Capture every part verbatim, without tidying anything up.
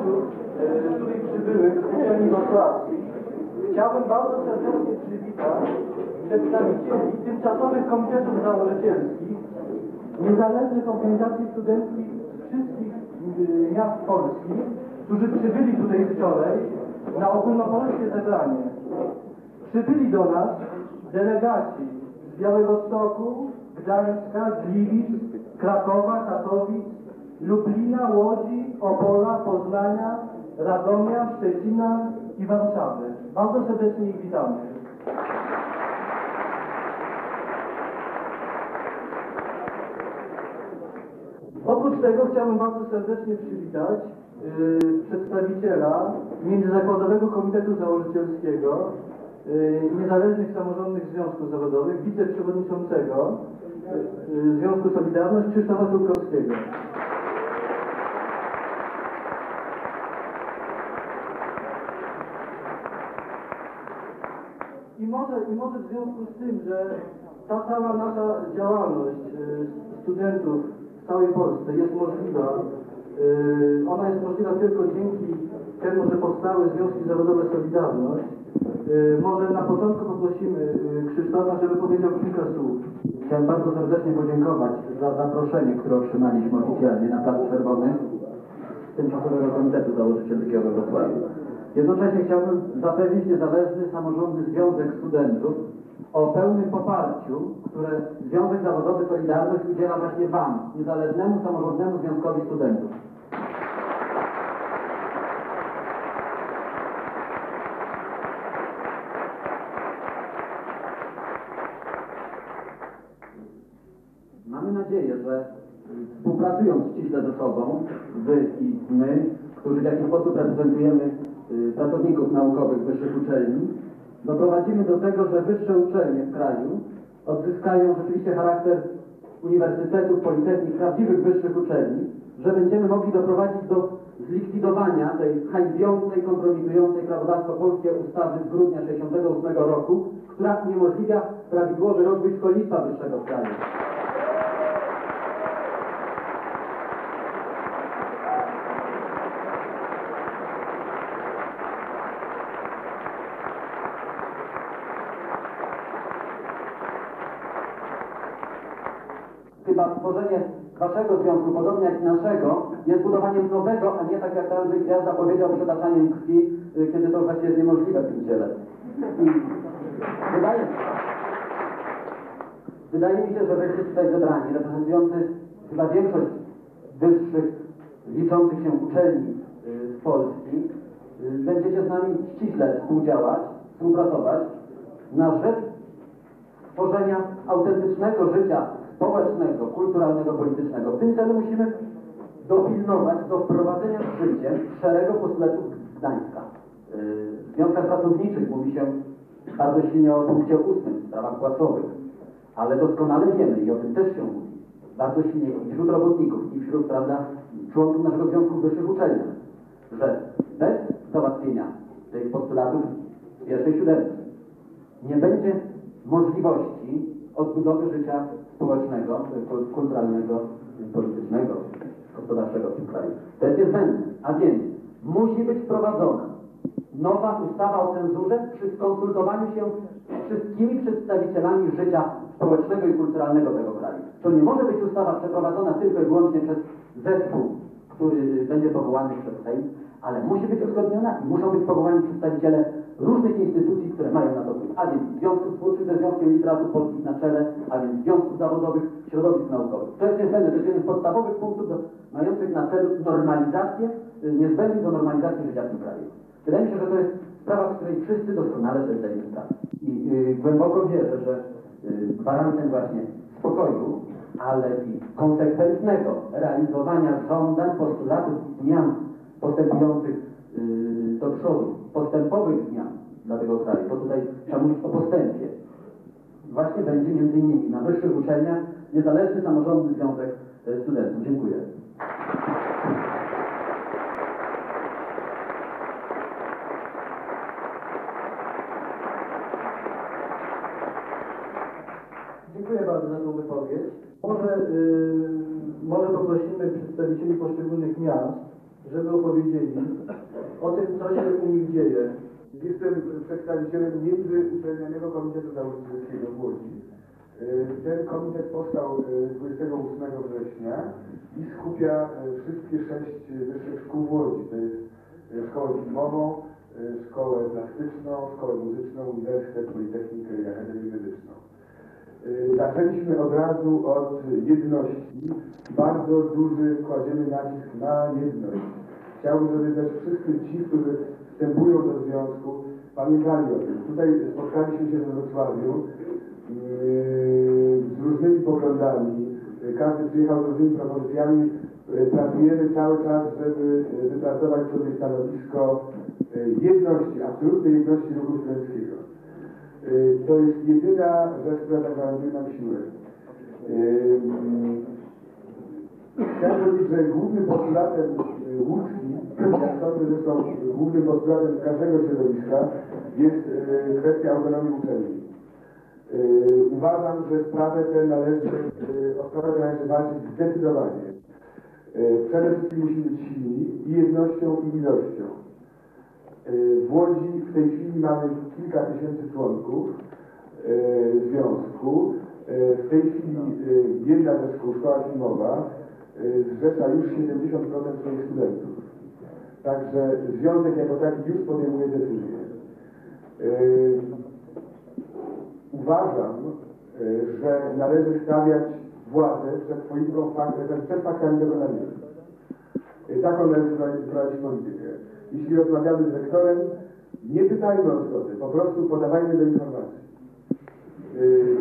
studentów e, tutaj przybyłych z uczelni wrocławskich. Chciałbym bardzo serdecznie przywitać przedstawicieli tymczasowych komitetów założycielskich, niezależnych organizacji studenckich z wszystkich y, miast polskich, którzy przybyli tutaj wczoraj na ogólnopolskie zebranie. Przybyli do nas delegaci z Białegostoku, Gdańska, Gliwic, Krakowa, Katowic, Lublina, Łodzi, Opola, Poznania, Radomia, Szczecina i Warszawy. Bardzo serdecznie ich witamy. Oprócz tego chciałbym bardzo serdecznie przywitać yy, przedstawiciela Międzyzakładowego Komitetu Założycielskiego yy, Niezależnych Samorządnych Związków Zawodowych, wiceprzewodniczącego yy, Związku Solidarność Krzysztofa Turkowskiego. I może, I może w związku z tym, że ta cała nasza działalność yy, studentów w całej Polsce jest możliwa, yy, ona jest możliwa tylko dzięki temu, że powstały Związki Zawodowe Solidarność. Yy, może na początku poprosimy yy, Krzysztofa, żeby powiedział kilka słów. Chciałem bardzo serdecznie podziękować za zaproszenie, które otrzymaliśmy oficjalnie na Plac Czerwony Tymczasowego Komitetu Założycielskiego we Wrocławiu. Jednocześnie chciałbym zapewnić Niezależny Samorządny Związek Studentów o pełnym poparciu, które Związek Zawodowy Solidarność udziela właśnie Wam, Niezależnemu Samorządnemu Związkowi Studentów. Mamy nadzieję, że współpracując ściśle ze sobą, Wy i my, którzy w jakiś sposób reprezentujemy y, pracowników naukowych wyższych uczelni, doprowadzimy do tego, że wyższe uczelnie w kraju odzyskają rzeczywiście charakter uniwersytetów, politechnik, prawdziwych wyższych uczelni, że będziemy mogli doprowadzić do zlikwidowania tej hańbiącej, kompromitującej prawodawstwo polskie ustawy z grudnia tysiąc dziewięćset sześćdziesiątego ósmego roku, która uniemożliwia prawidłowy rozwój szkolnictwa wyższego w kraju. Chyba stworzenie Waszego związku, podobnie jak i naszego, jest budowaniem nowego, a nie tak jak Andrzej Gwiazda powiedział, przetaczaniem krwi, kiedy to właściwie jest niemożliwe w tym ciele. I wydaje, wydaje mi się, że Wyście tutaj zebrani, reprezentujący chyba większość wyższych, liczących się uczelni z Polski, będziecie z nami ściśle współdziałać, współpracować na rzecz tworzenia autentycznego życia społecznego, kulturalnego, politycznego. W tym celu musimy dopilnować do wprowadzenia w życie szeregu postulatów Gdańska. W związkach pracowniczych mówi się bardzo silnie o punkcie ósmym w sprawach płacowych, ale doskonale wiemy i o tym też się mówi bardzo silnie i wśród robotników, i wśród, prawda, członków naszego Związku Wyższych Uczelniach, że bez załatwienia tych postulatów w pierwszej siódemce nie będzie możliwości odbudowy życia społecznego, kulturalnego, politycznego, gospodarczego w tym kraju. To jest niezbędne, a więc musi być wprowadzona nowa ustawa o cenzurze przy skonsultowaniu się z wszystkimi przedstawicielami życia społecznego i kulturalnego tego kraju. To nie może być ustawa przeprowadzona tylko i wyłącznie przez zespół, który będzie powołany przez Sejm, ale musi być uzgodniona i muszą być powołani przedstawiciele różnych instytucji, które mają na to wpływ, a więc Związków Twórczych ze Związkiem Literatów Polskich na czele, a więc Związków Zawodowych, środowisk naukowych. To jest niezbędne, to jest jeden z podstawowych punktów do, mających na celu normalizację, niezbędnych do normalizacji życia w tym kraju. Wydaje mi się, że to jest sprawa, z której wszyscy doskonale sobie zdajemy sprawę. I yy, głęboko wierzę, że yy, gwarantem właśnie spokoju, ale i konsekwentnego realizowania żądań, postulatów i zmian postępujących yy, do przodu, postępowych zmian dla tego kraju, bo tutaj trzeba mówić o postępie, właśnie będzie między innymi na wyższych uczelniach Niezależny Samorządny Związek Studentów. Dziękuję. Dziękuję bardzo za tą wypowiedź. Może, yy, może poprosimy przedstawicieli poszczególnych miast, żeby opowiedzieli o tym, co się u nich dzieje. Jestem przedstawicielem Międzyuczelnianego Komitetu Nauczycielskiego w Łodzi. Ten komitet powstał dwudziestego ósmego września i skupia wszystkie sześć wyższych szkół w Łodzi. To jest szkołę filmową, szkołę plastyczną, szkołę muzyczną, uniwersytet, politechnikę i akademię medyczną. Zaczęliśmy od razu od jedności. Bardzo duży kładziemy nacisk na jedność. Chciałbym, żeby też wszyscy ci, którzy wstępują do związku, pamiętali o tym. Tutaj spotkaliśmy się we Wrocławiu yy, z różnymi poglądami. Każdy przyjechał z różnymi propozycjami. Pracujemy cały czas, żeby wypracować sobie stanowisko jedności, absolutnej jedności ruchu studenckiego. To jest jedyna rzecz, która tak gwarantuje nam siłę. Chciałem powiedzieć, że głównym postulatem łódzkim, jak sądzę, zresztą głównym postulatem każdego środowiska jest kwestia autonomii uczelni. Uważam, że sprawę tę należy, o sprawę tę należy walczyć zdecydowanie. Przede wszystkim musimy być silni i jednością, i ilością. W Łodzi w tej chwili mamy kilka tysięcy członków związku. W tej chwili jedna ze szkół, szkoła filmowa, zrzesza już siedemdziesiąt procent swoich studentów. Także związek jako taki już podejmuje decyzję. Uważam, że należy stawiać władzę przed swoistą faktem, przed faktami dokonanymi. Taką należy prowadzić politykę. Jeśli rozmawiamy z rektorem, nie pytajmy o zgodę, po prostu podawajmy do informacji. Yy...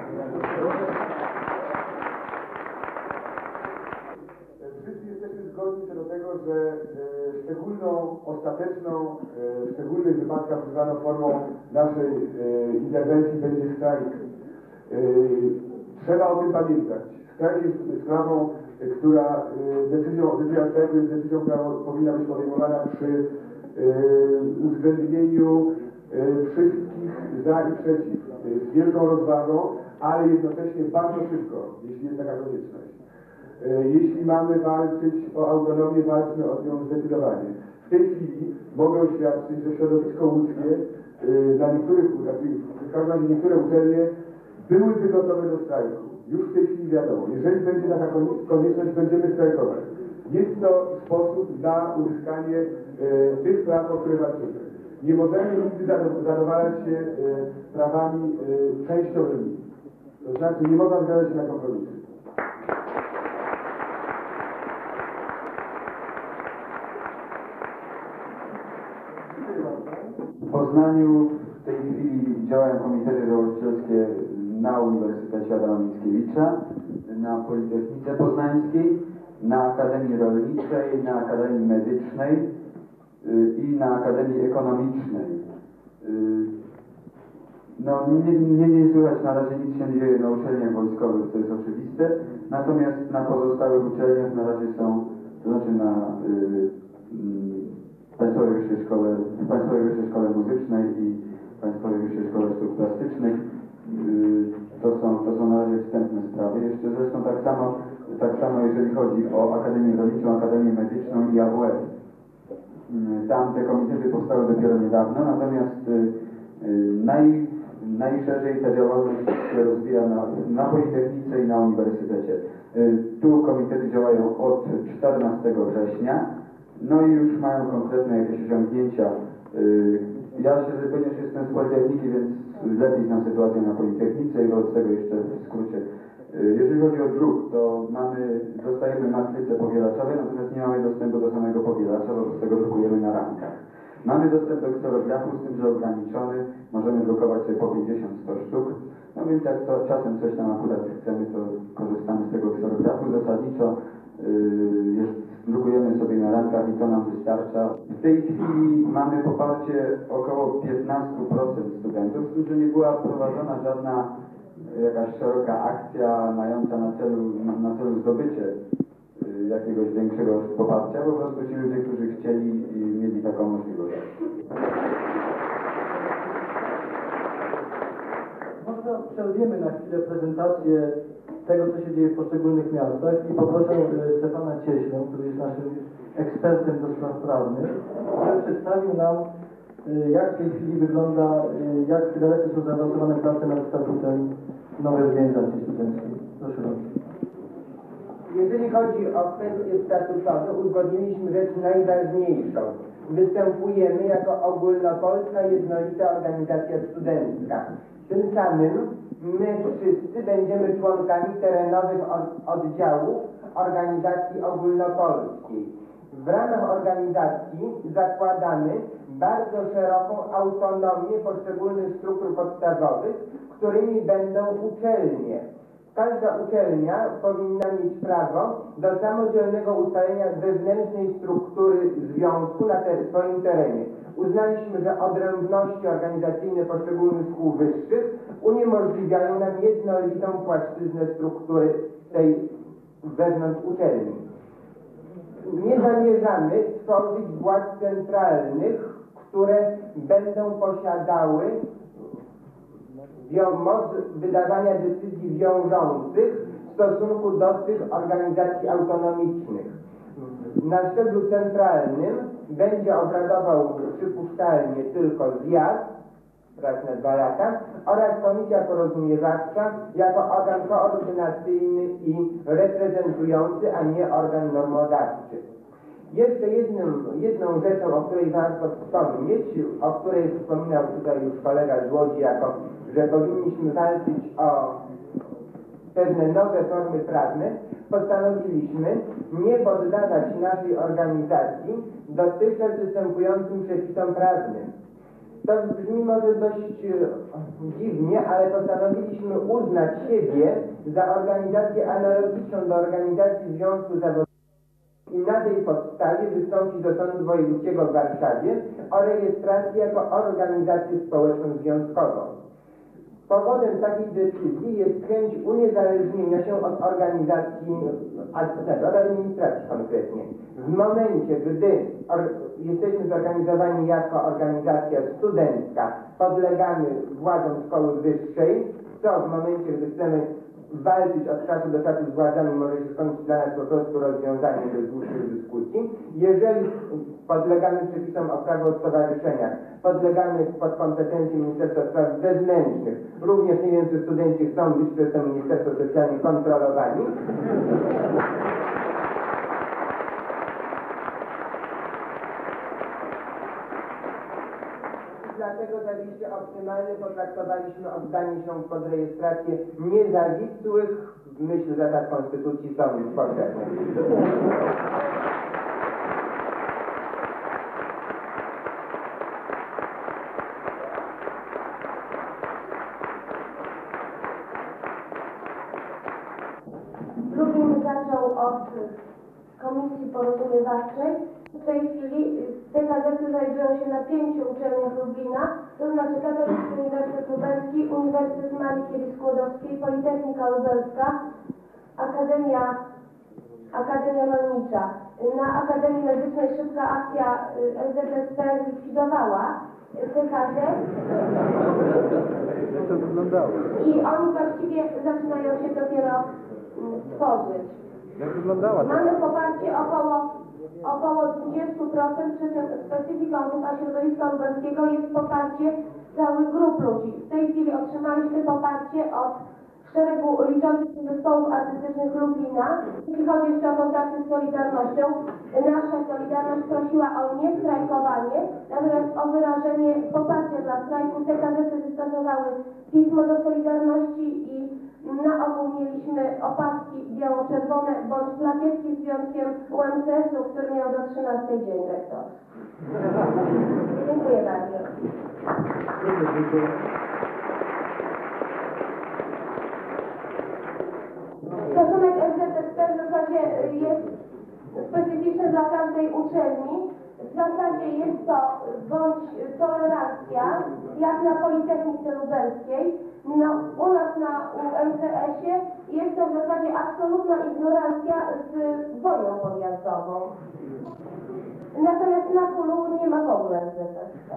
Wszyscy jesteśmy zgodni co do tego, że yy, szczególną, ostateczną, yy, w szczególnych wypadkach używaną formą naszej yy, interwencji będzie strajk. Yy, trzeba o tym pamiętać. Strajk jest sprawą, która decyzją, decyzja strajku jest decyzją, która powinna być podejmowana przy yy, uwzględnieniu yy, wszystkich za i przeciw, yy, z wielką rozwagą, ale jednocześnie bardzo szybko, jeśli jest taka konieczność. Yy, jeśli mamy walczyć o autonomię, walczmy o nią zdecydowanie. W tej chwili mogę oświadczyć, że środowisko łódzkie yy, na niektórych, znaczy w każdym razie niektóre uczelnie byłyby gotowe do strajku. Już w tej chwili wiadomo, jeżeli będzie taka konieczność, będziemy strajkować. Jest to sposób na uzyskanie e, tych praw, o które walczymy. Nie możemy nigdy zadowalać się e, prawami e, częściowymi. To znaczy nie można zgadzać się na kompromisy. W Poznaniu w tej chwili działają komitety założycielskie na Uniwersytecie Adama Mickiewicza, na Politechnice Poznańskiej, na Akademii Rolniczej, na Akademii Medycznej i na Akademii Ekonomicznej. No, nie, nie, nie słychać na razie nic się dzieje na uczelniach wojskowych, to jest oczywiste, natomiast na pozostałych uczelniach na razie są, to znaczy na y, y, Państwowej Wyższej Szkole, Państwowej Wyższej Szkole Muzycznej i Państwowej Wyższej Szkole Sztuk Plastycznych. To są, to są na razie wstępne sprawy. Jeszcze zresztą tak samo, tak samo jeżeli chodzi o Akademię Rolniczą, Akademię Medyczną i A W F. Tam te komitety powstały dopiero niedawno, natomiast naj, najszerzej ta działalność się rozwija na, na Politechnice i na Uniwersytecie. Tu komitety działają od czternastego września, no i już mają konkretne jakieś osiągnięcia. Ja się, ponieważ jestem z Politechniki, więc lepiej znam sytuację na Politechnice i wobec tego jeszcze w skrócie. Jeżeli chodzi o druk, to mamy, dostajemy matryce powielaczowe, natomiast nie mamy dostępu do samego powielacza, wobec tego drukujemy na ramkach. Mamy dostęp do kserografu, z tym, że ograniczony, możemy drukować sobie po pięćdziesiąt sto sztuk, no więc jak to czasem coś tam akurat chcemy, to korzystamy z tego kserografu. Zasadniczo yy, jest, drukujemy sobie na ramkach i to nam wystarcza. W tej chwili mamy poparcie około piętnaście procent studentów, z tym, że nie była prowadzona żadna jakaś szeroka akcja mająca na celu, na celu zdobycie y, jakiegoś większego poparcia, po prostu ci ludzie, którzy chcieli i mieli taką możliwość. Może przerwiemy na chwilę prezentację tego, co się dzieje w poszczególnych miastach i poproszę Stefana Cieślę, który jest naszym ekspertem. ekspertem do spraw prawnych, który przedstawił nam, y, jak w tej chwili wygląda, y, jak dalece są zaawansowane prace nad statutem nowej organizacji studenckiej. Proszę bardzo. Jeżeli chodzi o kwestie statutowe, uzgodniliśmy rzecz najważniejszą. Występujemy jako ogólnopolska jednolita organizacja studencka. Tym samym my wszyscy będziemy członkami terenowych oddziałów organizacji ogólnopolskiej. W ramach organizacji zakładamy bardzo szeroką autonomię poszczególnych struktur podstawowych, którymi będą uczelnie. Każda uczelnia powinna mieć prawo do samodzielnego ustalenia wewnętrznej struktury związku na te, swoim terenie. Uznaliśmy, że odrębności organizacyjne poszczególnych szkół wyższych uniemożliwiają nam jednolitą płaszczyznę struktury tej wewnątrz uczelni. Nie zamierzamy tworzyć władz centralnych, które będą posiadały moc wydawania decyzji wiążących w stosunku do tych organizacji autonomicznych. Na szczeblu centralnym będzie obradował przypuszczalnie tylko zjazd raz na dwa lata oraz komisja porozumiewawcza jako organ koordynacyjny i reprezentujący, a nie organ normodawczy. Jeszcze jednym, jedną rzeczą, o której warto wspomnieć, o której wspominał tutaj już kolega z Łodzi, jako że powinniśmy walczyć o pewne nowe formy prawne, postanowiliśmy nie poddawać naszej organizacji dotychczas występującym przepisom prawnym. To brzmi może dość dziwnie, ale postanowiliśmy uznać siebie za organizację analogiczną do organizacji Związku Zawodowego i na tej podstawie wystąpić do Sądu Wojewódzkiego w Warszawie o rejestrację jako organizację społeczną związkową. Powodem takiej decyzji jest chęć uniezależnienia się od organizacji, od administracji konkretnie. W momencie, gdy or, jesteśmy zorganizowani jako organizacja studencka, podlegamy władzom szkoły wyższej, co w momencie, gdy chcemy walczyć od czasu do czasu z władzami, może się skończyć dla nas po prostu rozwiązanie bez dłuższych dyskusji. Jeżeli podlegamy przepisom o prawo o stowarzyszeniach, podlegamy pod kompetencje Ministerstwa Spraw Wewnętrznych, również nie wiem, czy studenci chcą być przez to Ministerstwo specjalnie kontrolowani. Dlatego za liście optymalne potraktowaliśmy oddanie się pod rejestrację niezawisłych, w myśl zasad Konstytucji, sądów powszechnych. Lublin zaczął od Komisji Porozumiewawczej. W tej chwili te gazety znajdują się na pięciu uczelniach Lublina, to znaczy Katolicki Uniwersytet Lubelski, Uniwersytet Marii Curie-Skłodowskiej, Politechnika Lubelska, Akademia, Akademia Rolnicza. Na Akademii Medycznej szybka akcja S D S P zlikwidowała te gazety. I oni właściwie zaczynają się dopiero tworzyć. Jak wyglądała ta? Mamy poparcie około, około dwadzieścia procent, przy czym specyfiką Rucha Środowiska Lubelskiego jest poparcie całych grup ludzi. W tej chwili otrzymaliśmy poparcie od szeregu liczących się zespołów artystycznych Lublina. Jeśli chodzi jeszcze o kontakty z Solidarnością, nasza Solidarność prosiła o niestrajkowanie, natomiast o wyrażenie poparcia dla strajku. Te gazety wystosowały pismo do Solidarności i na ogół mieliśmy opaski biało-czerwone bądź plakietki z związkiem U M C S-u, który miał do trzynastej dzień rektor. Dziękuję bardzo. Stosunek S D S P w zasadzie jest specyficzny dla każdej uczelni. W zasadzie jest to bądź tolerancja, jak na Politechnice Lubelskiej. No, u nas na U M C S-ie jest to w zasadzie absolutna ignorancja z wojną podjazdową. Natomiast na Kulu nie ma w ogóle S D S P.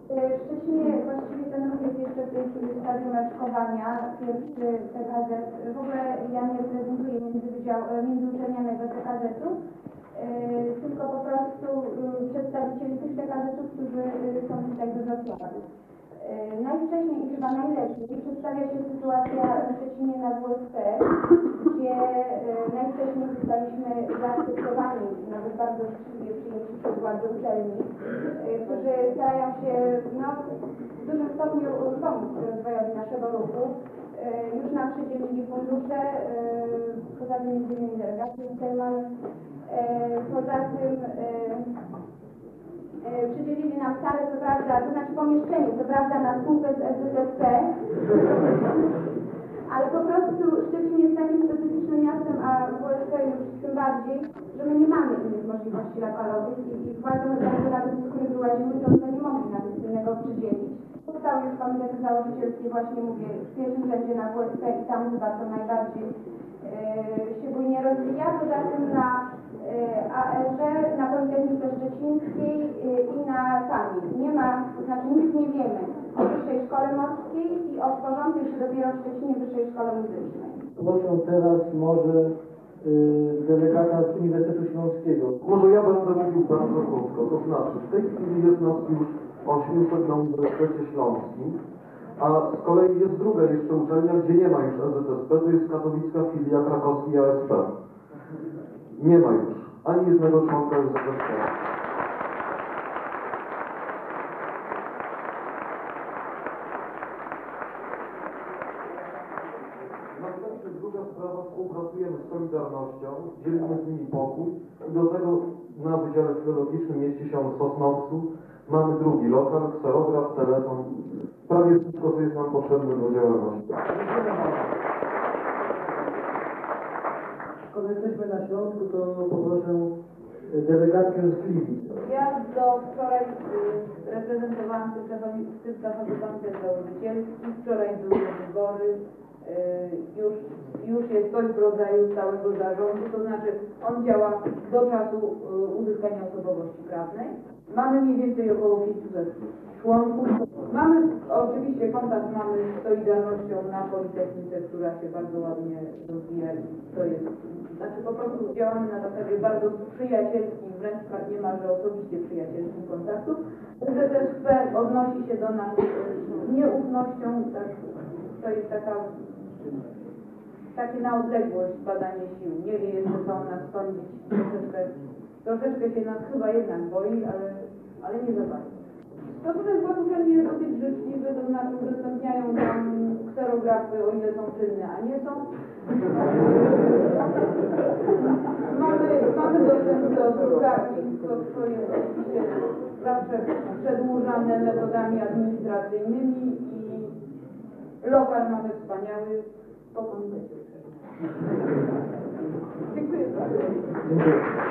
W Szczecinie właściwie ten ruch jest jeszcze w tej chwili w stadium raczkowania. Pierwszy P K Z, w ogóle ja nie reprezentuję międzywydział, międzyuczelnianego P K Z-u, yy, tylko po prostu yy, przedstawicieli tych P K Z-ów, którzy yy, są tutaj do Wrocławia. Yy, najwcześniej i chyba najlepiej przedstawia się sytuacja w Szczecinie na W S P, gdzie yy, najwcześniej zostaliśmy zaakceptowani, nawet bardzo życzliwie przyjęci przez władze uczelni, yy, którzy starają się no, w dużym stopniu pomóc rozwojowi naszego ruchu. Yy, już nam przydzielili fundusze, yy, poza tym między innymi delegację Selman, yy, poza tym yy, Yy, przydzielili nam salę, co prawda, to znaczy pomieszczenie, co prawda na spółkę z S Z S P, ale po prostu Szczecin jest takim specyficznym miastem, a W S P już tym bardziej, że my nie mamy innych możliwości lokalowych i, i władze medialne, nawet z których wyłaziły, to one nie mogli nawet innego przydzielić. Powstały już komitety założycielskie, właśnie mówię, w pierwszym rzędzie na W S P i tam chyba to najbardziej yy, się bujnie rozwija, poza tym na A R ze, na Politechnice Szczecińskiej i na Kamień. Nie ma, to znaczy nic nie wiemy o Wyższej Szkole Morskiej i o tworzącej się dopiero w Szczecinie Wyższej Szkole Muzycznej. Proszę teraz może y, delegata z Uniwersytetu Śląskiego. Może ja będę mówił bardzo krótko, to znaczy w tej chwili jest nas już osiemset na Uniwersytecie Śląskim, a z kolei jest druga jeszcze uczelnia, gdzie nie ma już S Z S P, to jest katowicka filia krakowskiej A S P. Nie ma już ani jednego członka S Z S P. Następnie druga sprawa, współpracujemy z Solidarnością, dzielimy z nimi pokój i do tego na Wydziale Filologicznym mieści się w Sosnowcu. Mamy drugi lokal, kserograf, telefon, prawie wszystko, co jest nam potrzebne do działalności. Skoro jesteśmy na Śląsku, to poproszę delegatkę z Gliwic. Ja do wczoraj y, reprezentowałam tymczasowy komitet założycielski, wczoraj były wybory, y, już, już jest coś w rodzaju stałego zarządu, to znaczy on działa do czasu y, uzyskania osobowości prawnej. Mamy mniej więcej około pięciuset członków. Mamy oczywiście kontakt mamy z Solidarnością na Politechnice, która się bardzo ładnie rozwija i to jest, znaczy po prostu działamy na zasadzie bardzo przyjacielskich, wręcz niemalże osobiście przyjacielskich kontaktów. Z Z S P odnosi się do nas z nieufnością, tak, to jest taka, takie na odległość badanie sił. Nie wie jeszcze co o nas sądzić, troszeczkę, troszeczkę się nas chyba jednak boi, ale, ale nie za bardzo. Stosunek władz uczelni jest dosyć życzliwy, to znaczy udostępniają tam kserografy, o ile są czynne, a nie są. mamy, mamy dostęp do drukarni, to, to jest oczywiście zawsze przedłużane metodami administracyjnymi i lokal mamy wspaniały po komitecie. Dziękuję bardzo. Dziękuję.